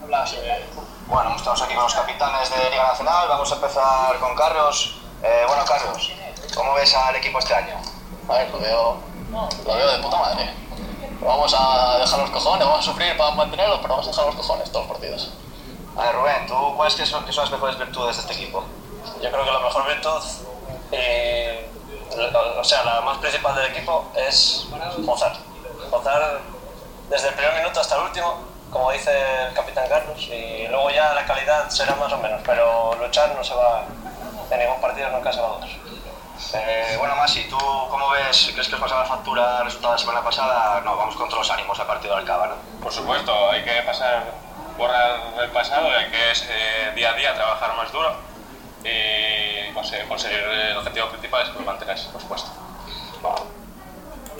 Bueno, estamos aquí con los capitanes de Liga Nacional. Vamos a empezar con Carlos. Bueno, Carlos, ¿cómo ves al equipo este año? A ver, lo veo de puta madre. Vamos a dejar los cojones, vamos a sufrir para mantenerlos, pero vamos a dejar los cojones todos los partidos. A ver, Rubén, ¿tú cuáles que son las mejores virtudes de este equipo? Yo creo que la mejor virtud, o sea, la más principal del equipo es gozar. Gozar desde el primer minuto hasta el último, como dice el capitán Carlos, y luego ya la calidad será más o menos, pero luchar no se va, en ningún partido nunca se va a dudar. Bueno, Masi, ¿tú cómo ves? ¿Crees que os pasa la factura el resultado de la semana pasada? No, vamos contra los ánimos al partido de Alcaba, ¿no? Por supuesto, hay que borrar el pasado y hay que día a día trabajar más duro y conseguir el objetivo principal es mantenerse, por supuesto.